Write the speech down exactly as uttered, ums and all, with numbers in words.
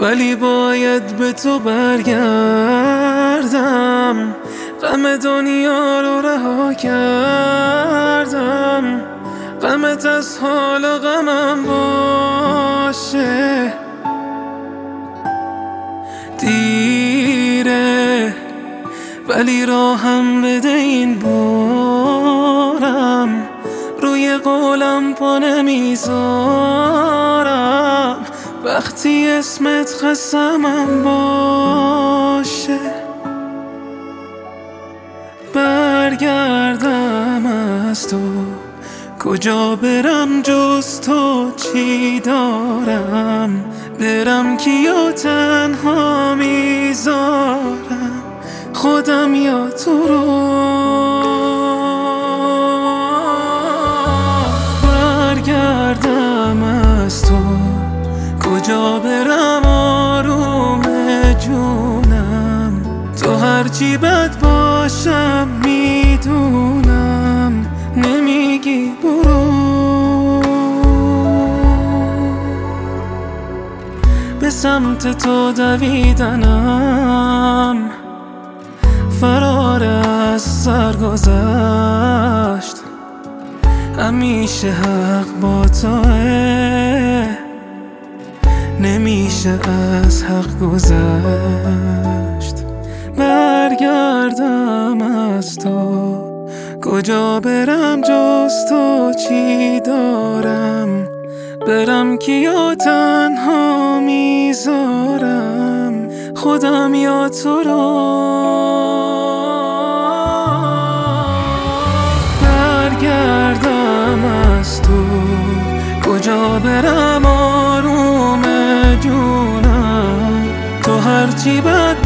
ولی باید به تو برگردم. غم دنیا رو رها کردم، غمت از حال و غمم باشه. دیره ولی راهم بده این بارم، روی قولم پا نمیذارم وقتی اسمت قسمم باشه. برگردم از تو کجا برم جز تو، چی دارم برم کیو تنها میذارم، خودم یا تو رو. برگردم از تو کجا برم آروم جونم، تو هرچی بد باشم میدونم نمیگی برو. به سمت تو دویدنم فرار از سر گذشت، همیشه حق با توه، نمیشه از حق گذشت. برگردم از تو کجا برم جز تو، چی دارم برم کیا تنها میذارم، خودم یا تو رو. برگردم از تو کجا برم آروم جونم، تو هرچی بد